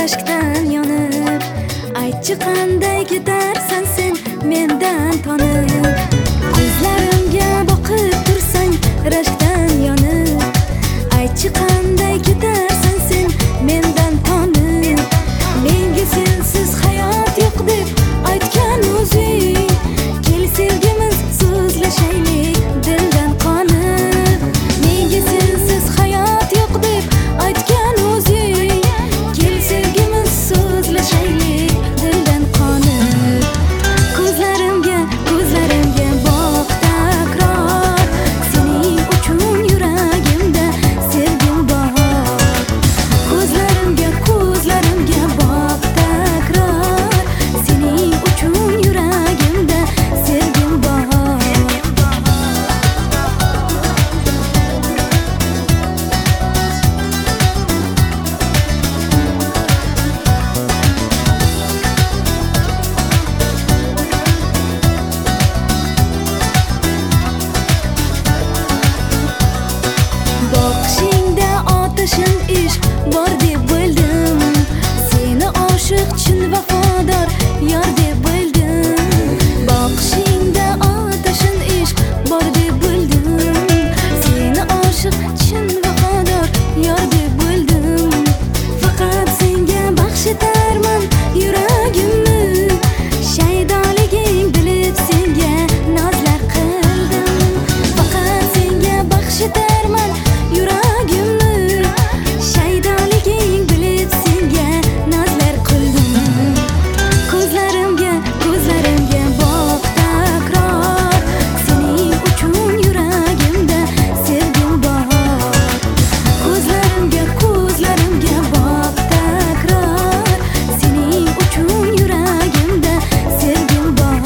rashkdan yonib, aytchi qanday ketarsan sen mendan tonib. Ko'zlarimga boqib tursang rashkdan yonib, aytchi qanday ketarsan sen mendan tonib. Menga sensiz hayot yo'q deb aytgan o'zing, kel sevgimiz so'zlashaylik dildan qonib. Menga sensiz hayot yo'q deb aytgan o'zing, kel sevgimiz so'zlashaylik dildan qonib. Ko'zlarimga boq takror, sening uchun yuragimda sevgim bor. Ko'zlarimga boq takror, sening uchun yuragimda sevgim bor. Boqishingda otashin ishq bor deb bildim, seni oshiq chin vafodor yor deb bildim. Boqishingda otashin ishq bor deb bildim, seni oshiq chin vafodor yor deb bildim. Faqat senga baxsh etarman yuragimni, shaydoliging bilib senga nozlar qildim. Faqat senga baxsh etarman yuragimni, shaydoliging bilib senga nozlar qildim. Ko'zlarimga boq takror, sening uchun yuragimda sevgim bor. Ko'zlarimga boq takror, sening uchun yuragimda sevgim bor.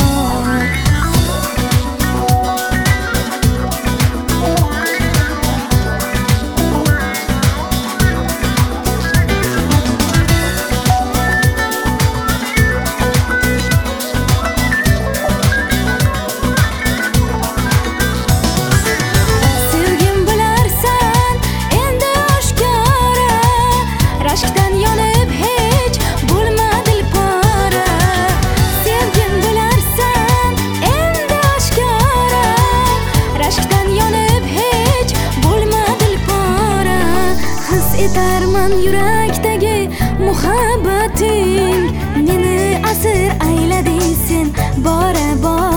Sevgim bilarsan endi oshkora, rashkdan yonib hech bo'lma dilpora. Sevgim bilarsan endi oshkora, rashkdan yonib hech bo'lma dilpora. His etarman yurakdagi muhabbating, meni asir aylading sen bora bora.